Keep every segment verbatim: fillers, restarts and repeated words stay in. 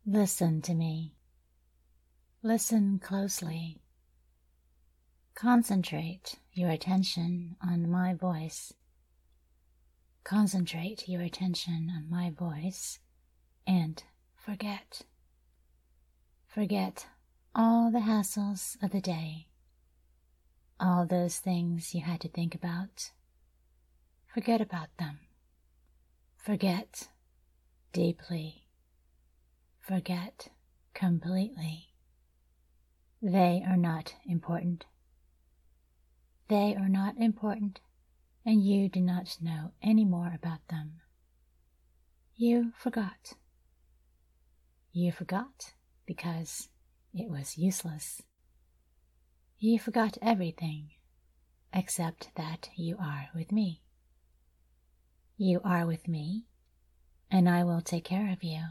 Listen to me. Listen closely. Concentrate your attention on my voice. Concentrate your attention on my voice and forget. Forget all the hassles of the day, all those things you had to think about. Forget about them. Forget deeply. Forget completely. They are not important. They are not important, and you do not know any more about them. You forgot. You forgot because it was useless. You forgot everything except that you are with me. You are with me, and I will take care of you.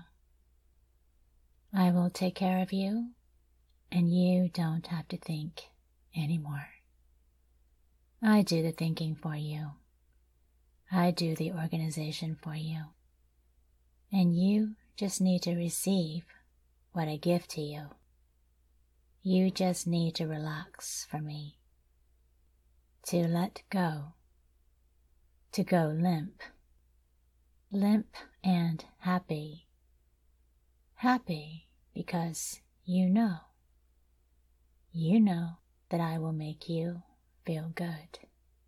I will take care of you, and you don't have to think anymore. I do the thinking for you. I do the organization for you. And you just need to receive what I give to you. You just need to relax for me. To let go. To go limp. Limp and happy. Happy because you know. You know that I will make you feel good.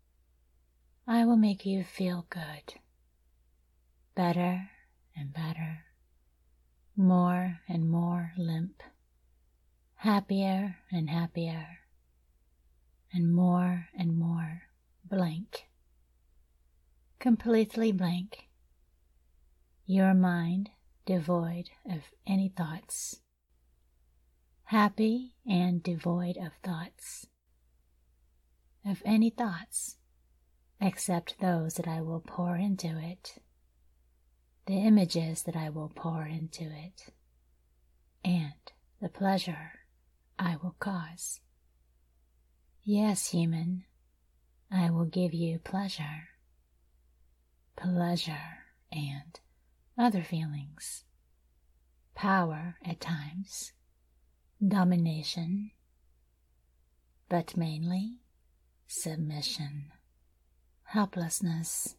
I will make you feel good. Better and better. More and more limp. Happier and happier. And more and more blank. Completely blank. Your mind devoid of any thoughts. Happy and devoid of thoughts. Of any thoughts, except those that I will pour into it, the images that I will pour into it, and the pleasure I will cause. Yes, human, I will give you pleasure, pleasure and other feelings, power at times, domination, but mainly submission, helplessness,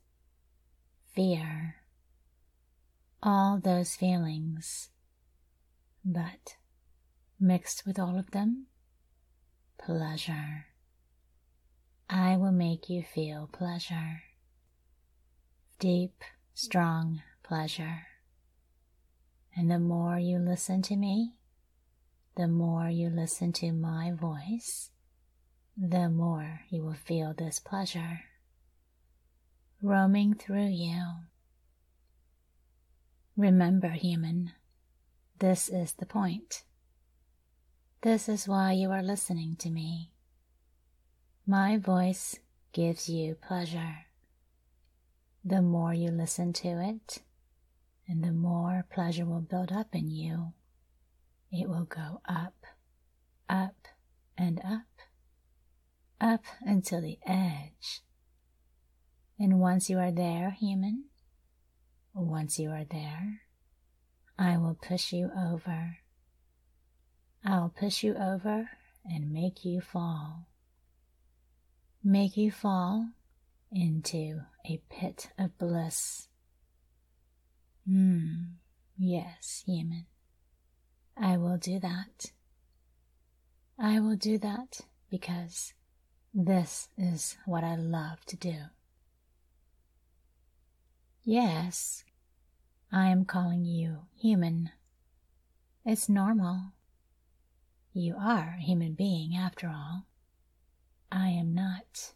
fear, all those feelings, but mixed with all of them, pleasure. I will make you feel pleasure, deep, strong pleasure. And the more you listen to me, the more you listen to my voice, the more you will feel this pleasure roaming through you. Remember, human, this is the point. This is why you are listening to me. My voice gives you pleasure. The more you listen to it, and the more pleasure will build up in you. It will go up, up, and up, up until the edge. And once you are there, human, once you are there, I will push you over. I'll push you over and make you fall. Make you fall into a pit of bliss. Hmm, yes, human, I will do that. I will do that because this is what I love to do. Yes, I am calling you human. It's normal. You are a human being after all. I am not.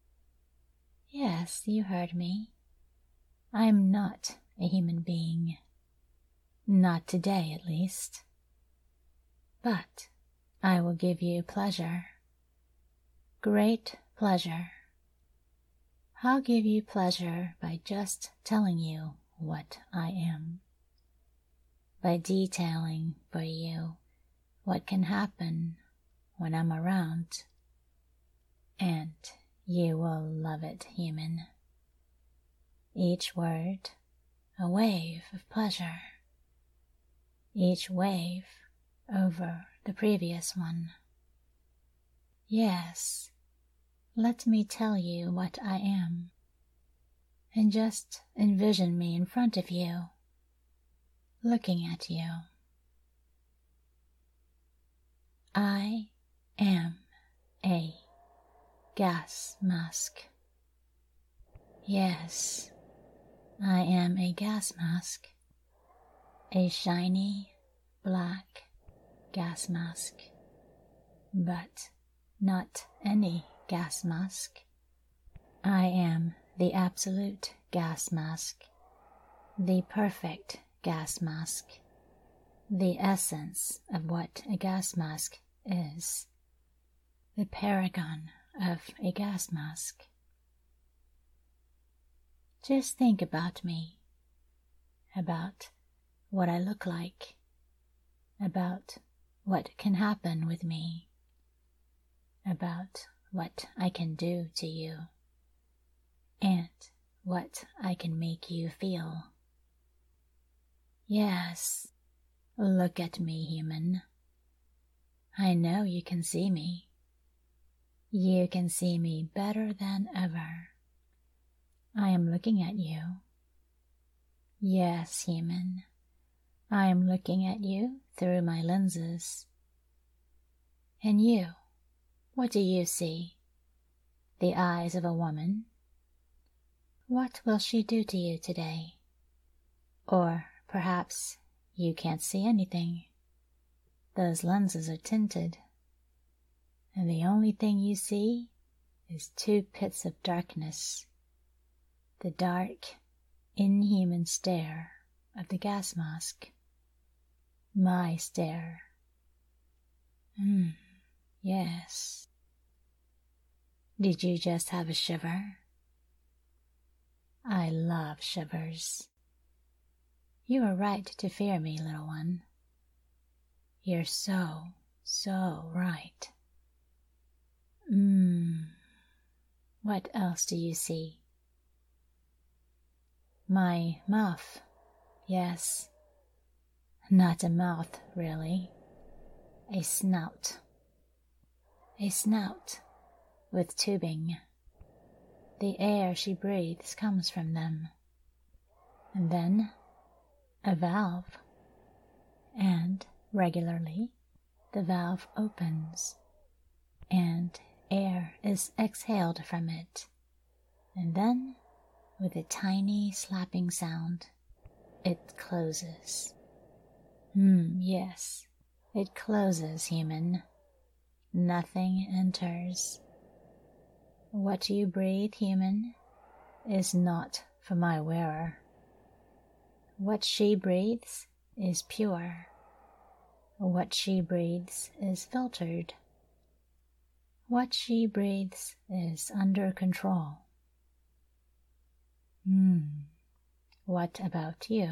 Yes, you heard me. I am not a human being. Not today, at least. But I will give you pleasure. Great pleasure. I'll give you pleasure by just telling you what I am. By detailing for you what can happen when I'm around. And you will love it, human. Each word, a wave of pleasure. each wave over the previous one. Yes, let me tell you what I am, and just envision me in front of you, looking at you. I am a gas mask. Yes, I am a gas mask, a shiny black gas mask, but not any gas mask. I am the absolute gas mask, the perfect gas mask, the essence of what a gas mask is, the paragon of a gas mask. Just think about me, about what I look like, about what can happen with me, about what I can do to you, and what I can make you feel. Yes, look at me, human. I know you can see me. You can see me better than ever. I am looking at you. Yes, human, I am looking at you through my lenses. And you, what do you see? The eyes of a woman? What will she do to you today? Or perhaps you can't see anything. Those lenses are tinted, and the only thing you see is two pits of darkness, the dark, inhuman stare of the gas mask. My stare. Hmm, yes. Did you just have a shiver? I love shivers. You are right to fear me, little one. You're so, so right. Mmm. What else do you see? My mouth. Yes. Not a mouth, really. A snout. A snout with tubing. The air she breathes comes from them. And then a valve. And regularly the valve opens, and air is exhaled from it. And then, with a tiny slapping sound, it closes. Hmm, yes, it closes, human. Nothing enters. What you breathe, human, is not for my wearer. What she breathes is pure. What she breathes is filtered. What she breathes is under control. Hmm, what about you?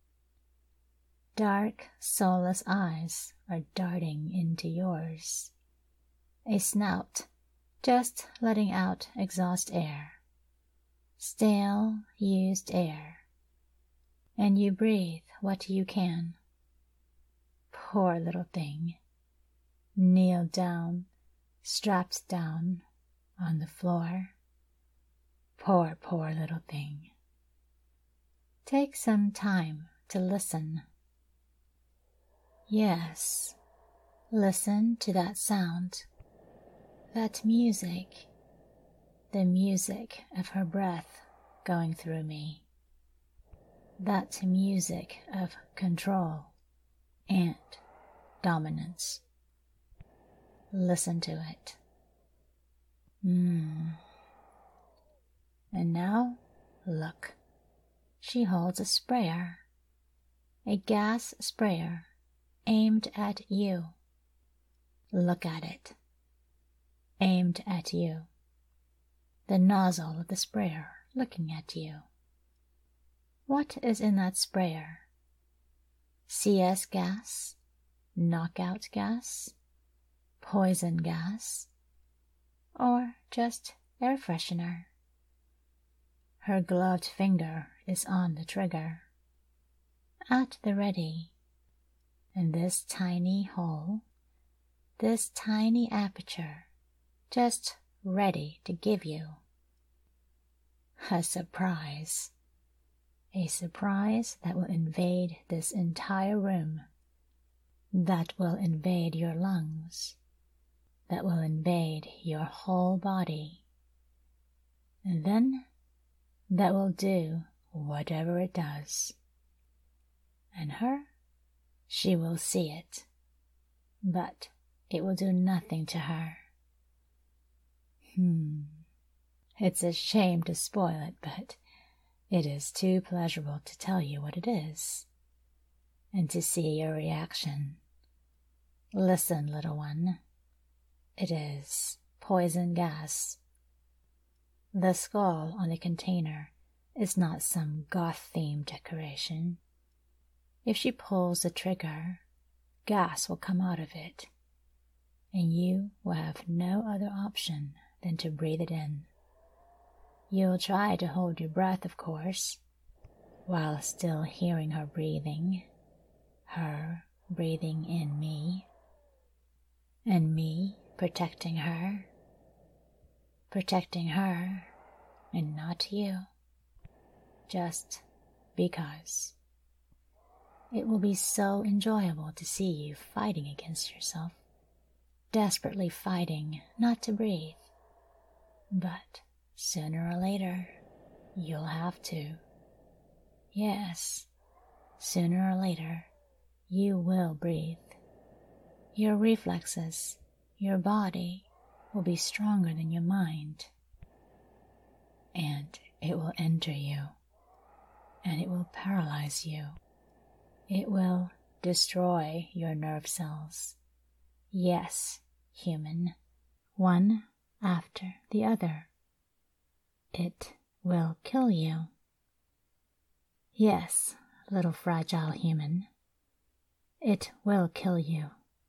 Dark, soulless eyes are darting into yours. A snout, just letting out exhaust air. Stale, used air. And you breathe what you can. Poor little thing. Kneel down, strapped down on the floor. Poor, poor little thing. Take some time to listen. Yes, listen to that sound, that music, the music of her breath going through me, that music of control and dominance. Listen to it. Hmm. And now, look. She holds a sprayer, a gas sprayer aimed at you. Look at it. Aimed at you. The nozzle of the sprayer looking at you. What is in that sprayer? C S gas? Knockout gas? Poison gas? Or just air freshener? Her gloved finger is on the trigger. At the ready. in this tiny hole, this tiny aperture, just ready to give you a surprise. A surprise that will invade this entire room, that will invade your lungs, that will invade your whole body, and then that will do whatever it does. And her, she will see it, but it will do nothing to her. Hmm. It's a shame to spoil it, but it is too pleasurable to tell you what it is, and to see your reaction. Listen, little one. It is poison gas. The skull on the container is not some goth-themed decoration. If she pulls the trigger, gas will come out of it, and you will have no other option than to breathe it in. You'll try to hold your breath, of course, while still hearing her breathing, her breathing in me, and me protecting her, protecting her and not you, just because. It will be so enjoyable to see you fighting against yourself, desperately fighting not to breathe, but sooner or later, you'll have to. Yes, sooner or later, you will breathe. Your reflexes, your body, will be stronger than your mind. And it will enter you, and it will paralyze you. It will destroy your nerve cells. Yes, human, one after the other. It will kill you. Yes, little fragile human, it will kill you.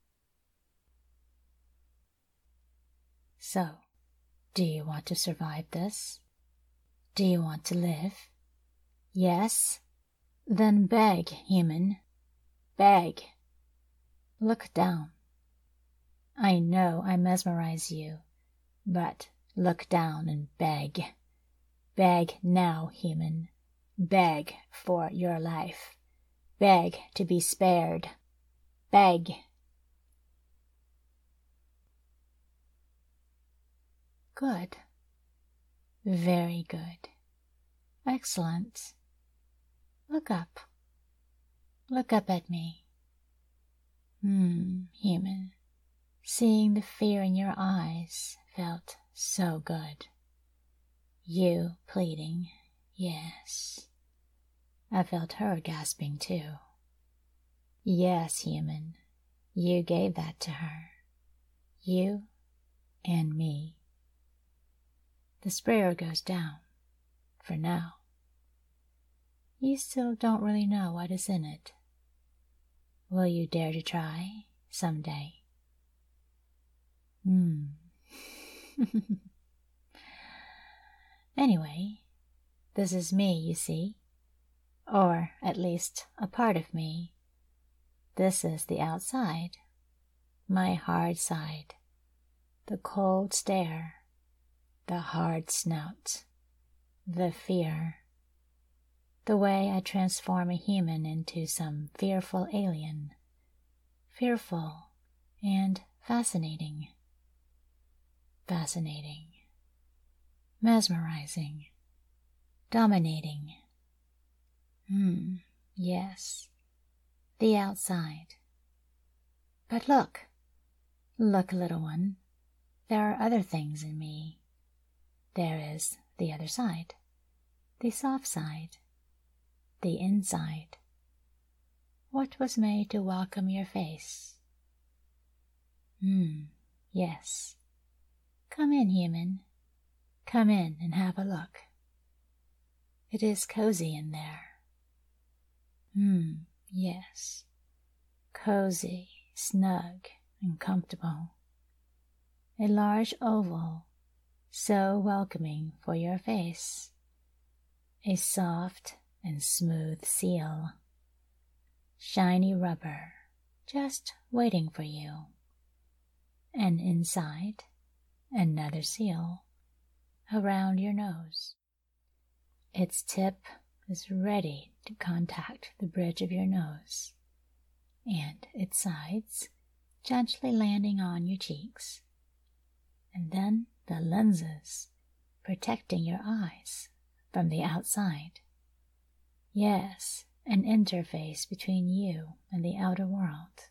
So, do you want to survive this? Do you want to live? Yes? Then beg, human. Beg. Look down. I know I mesmerize you, but look down and beg. Beg now, human. Beg for your life. Beg to be spared. Beg. Good. Very good. Excellent. Look up. Look up at me. Hmm, human. Seeing the fear in your eyes felt so good. You pleading, yes. I felt her gasping too. Yes, human, you gave that to her. You and me. The sprayer goes down, for now. You still don't really know what is in it. Will you dare to try someday? Hmm. Anyway, this is me, you see. Or at least a part of me. This is the outside. My hard side. The cold stare. The hard snout. The fear. The way I transform a human into some fearful alien. Fearful and fascinating. Fascinating. Mesmerizing. Dominating. Hmm, yes. The outside. But look. Look, little one. There are other things in me. There is the other side. The soft side. The inside. What was made to welcome your face? Hmm, yes. Come in, human. Come in and have a look. It is cozy in there. Hmm, yes. Cozy, snug, and comfortable. A large oval, so welcoming for your face. A soft and smooth seal. Shiny rubber, just waiting for you. And inside, another seal around your nose. Its tip is ready to contact the bridge of your nose, and its sides gently landing on your cheeks. And then the lenses protecting your eyes from the outside. Yes, an interface between you and the outer world.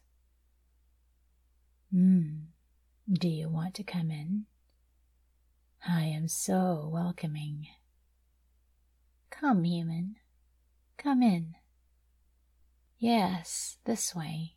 Hmm, do you want to come in? I am so welcoming. Come, human, come in. Yes, this way.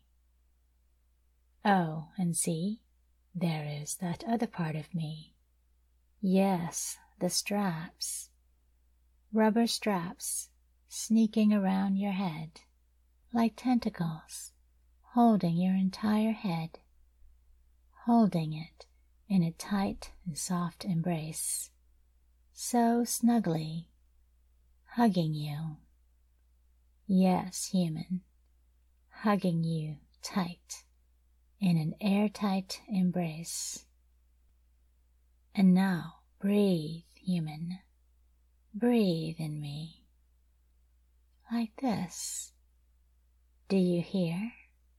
Oh, and see, there is that other part of me. Yes, the straps. Rubber straps sneaking around your head like tentacles, holding your entire head, holding it in a tight and soft embrace, so snugly, hugging you. Yes, human, hugging you tight in an airtight embrace. And now breathe, human, breathe in me. Like this. Do you hear?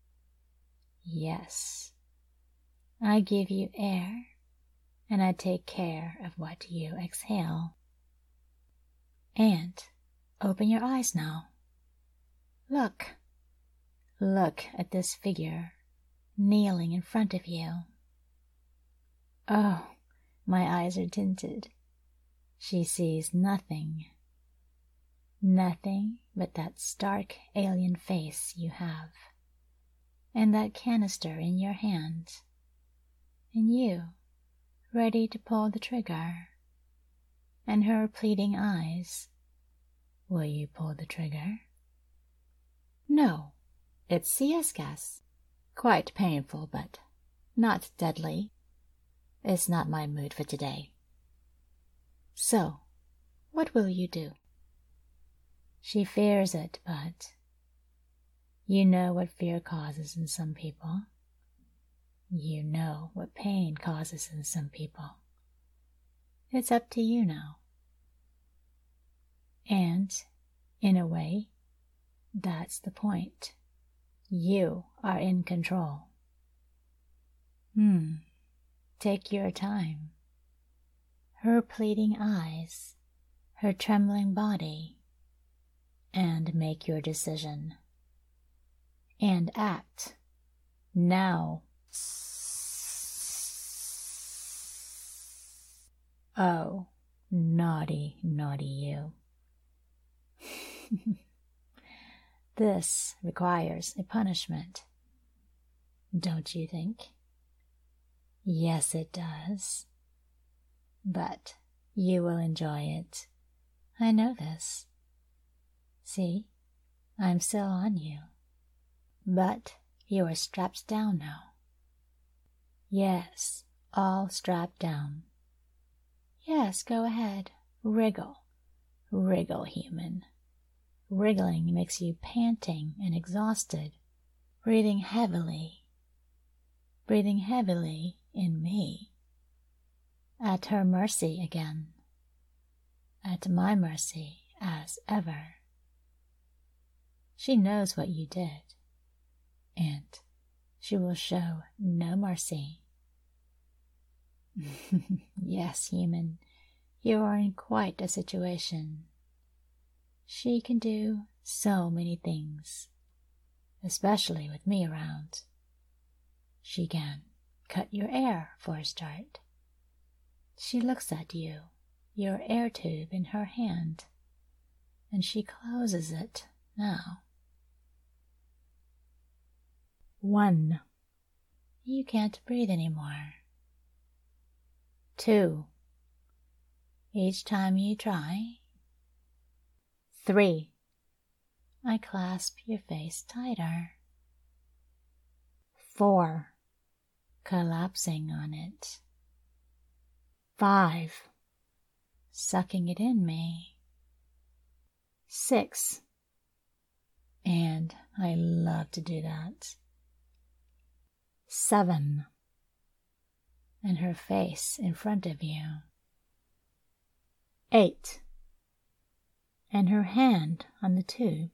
Yes. I give you air, and I take care of what you exhale. And open your eyes now. Look. Look at this figure kneeling in front of you. Oh, my eyes are tinted. She sees nothing. Nothing but that stark alien face you have, and that canister in your hand, and you, ready to pull the trigger, and her pleading eyes. Will you pull the trigger? No, it's C S gas. Quite painful, but not deadly. It's not my mood for today. So, what will you do? She fears it, but you know what fear causes in some people. You know what pain causes in some people. It's up to you now. And, in a way, that's the point. You are in control. Hmm, take your time. Her pleading eyes, her trembling body, and make your decision. And act. Now. Oh, naughty, naughty you. This requires a punishment. Don't you think? Yes, it does. But you will enjoy it. I know this. See, I'm still on you. But you are strapped down now. Yes, all strapped down. Yes, go ahead. Wriggle. Wriggle, human. Wriggling makes you panting and exhausted, breathing heavily. Breathing heavily in me. At her mercy again. At my mercy as ever. She knows what you did, and she will show no mercy. Yes, human, you are in quite a situation. She can do so many things, especially with me around. She can cut your air for a start. She looks at you, your air tube in her hand, and she closes it now. One. You can't breathe anymore. Two. Each time you try. Three. I clasp your face tighter. Four. Collapsing on it. Five. Sucking it in me. Six. And I love to do that. Seven. And her face in front of you. Eight. And her hand on the tube.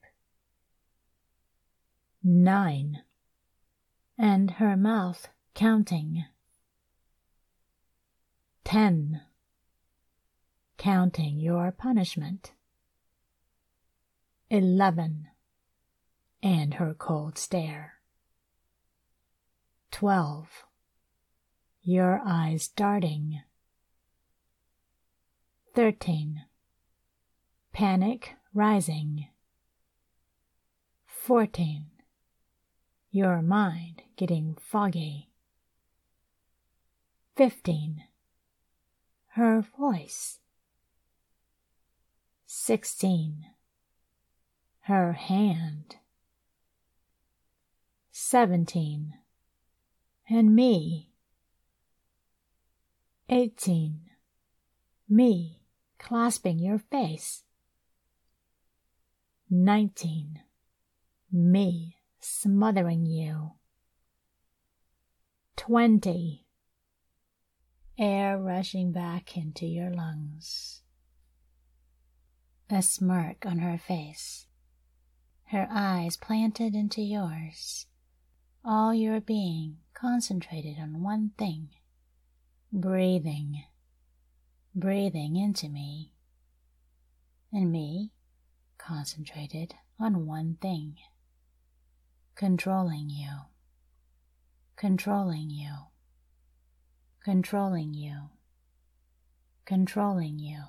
Nine. And her mouth counting. Ten. Counting your punishment. Eleven. And her cold stare. Twelve. Your eyes darting. Thirteen. Panic rising. Fourteen. Your mind getting foggy. Fifteen. Her voice. Sixteen. Her hand. Seventeen. And me. Eighteen. Me clasping your face. Nineteen. Me smothering you. Twenty. Air rushing back into your lungs. A smirk on her face. Her eyes planted into yours. All your being concentrated on one thing. Breathing. Breathing into me. And me concentrated on one thing. Controlling you. Controlling you. Controlling you. Controlling you.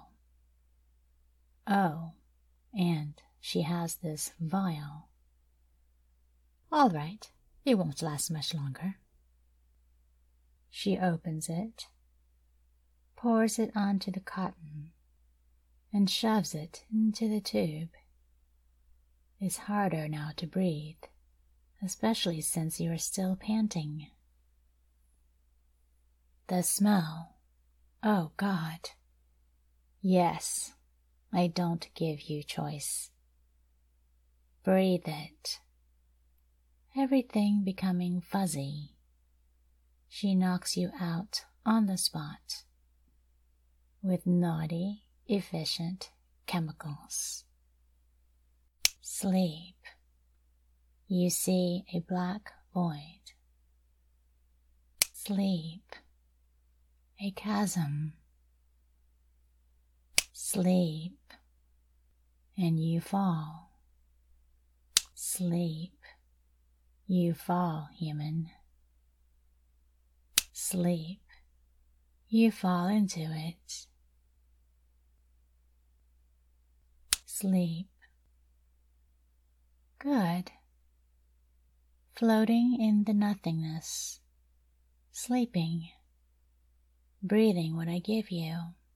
Oh, and she has this vial. All right, it won't last much longer. She opens it, pours it onto the cotton, and shoves it into the tube. It's harder now to breathe, especially since you are still panting. The smell. Oh, God. Yes, I don't give you choice. Breathe it. Everything becoming fuzzy. She knocks you out on the spot with naughty, efficient chemicals. Sleep. You see a black void. Sleep. A chasm. Sleep. And you fall. Sleep. You fall, human. Sleep. You fall into it. Sleep. Good. Floating in the nothingness. Sleeping. Breathing what I give you.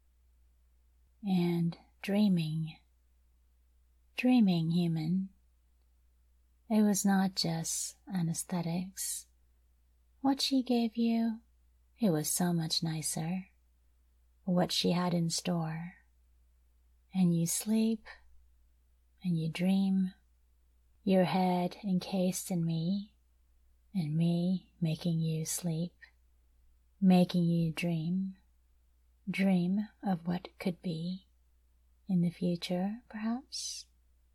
And dreaming. Dreaming, human. It was not just anesthetics. What she gave you, it was so much nicer. What she had in store. And you sleep, and you dream, your head encased in me, and me making you sleep, making you dream, dream of what could be, in the future, perhaps.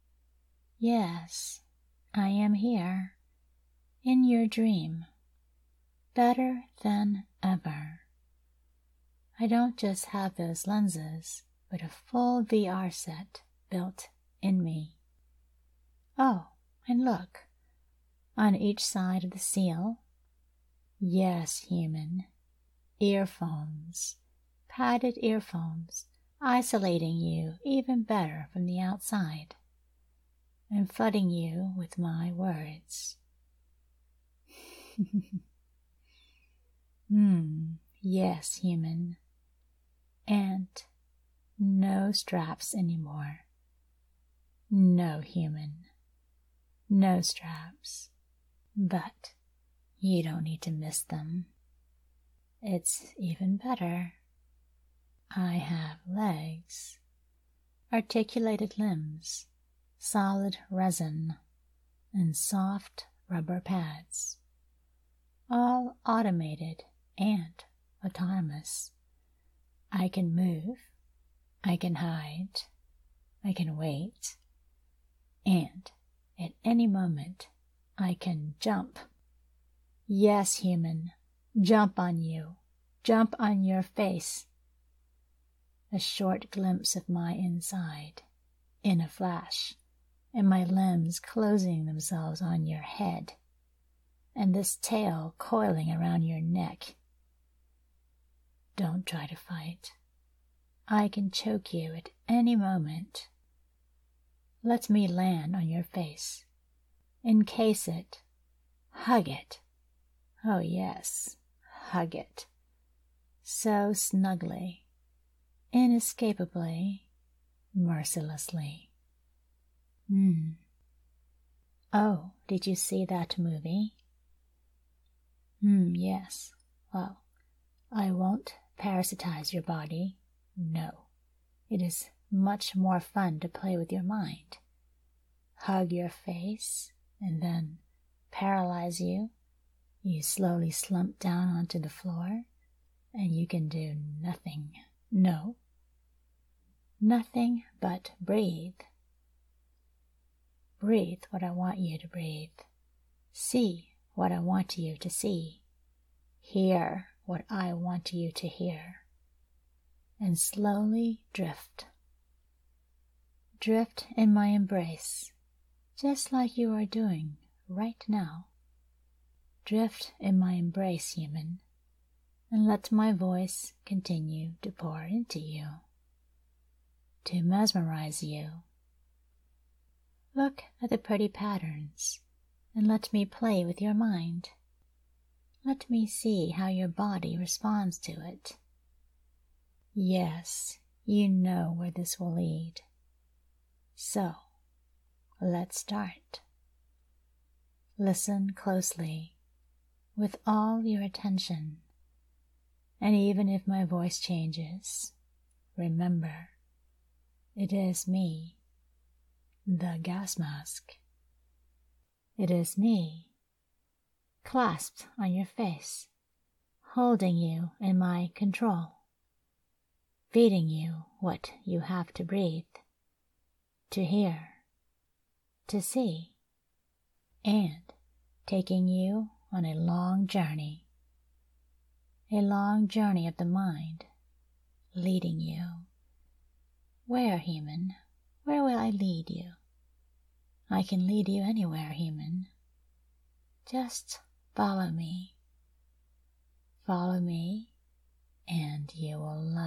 Yes, I am here, in your dream, better than ever. I don't just have those lenses, but a full V R set built in me. Oh, and look, on each side of the seal, yes, human, earphones, padded earphones, isolating you even better from the outside, and flooding you with my words. Hmm, yes, human, and no straps anymore. No, human, no straps, but you don't need to miss them. It's even better. I have legs, articulated limbs, solid resin, and soft rubber pads. all automated and autonomous. I can move, I can hide, I can wait, and at any moment I can jump. Yes, human, jump on you, jump on your face. A short glimpse of my inside, in a flash, and my limbs closing themselves on your head, and this tail coiling around your neck. Don't try to fight. I can choke you at any moment. Let me land on your face. Encase it. Hug it. Oh yes, hug it. So snugly, inescapably, mercilessly. Hmm. Oh, did you see that movie? Hmm, yes. Well, I won't parasitize your body. No. It is much more fun to play with your mind. Hug your face, and then paralyze you. You slowly slump down onto the floor, and you can do nothing. No. Nothing but breathe. Breathe what I want you to breathe. See what I want you to see. Hear what I want you to hear. And slowly drift. Drift in my embrace, just like you are doing right now. Drift in my embrace, human, and let my voice continue to pour into you, to mesmerize you. Look at the pretty patterns, and let me play with your mind. Let me see how your body responds to it. Yes, you know where this will lead. So, let's start. Listen closely, with all your attention, and even if my voice changes, remember, it is me, the gas mask. It is me, clasped on your face, holding you in my control, feeding you what you have to breathe, to hear, to see, and taking you on a long journey, a long journey of the mind, leading you. Where, human? Where will I lead you? I can lead you anywhere, human. Just follow me. Follow me, and you will love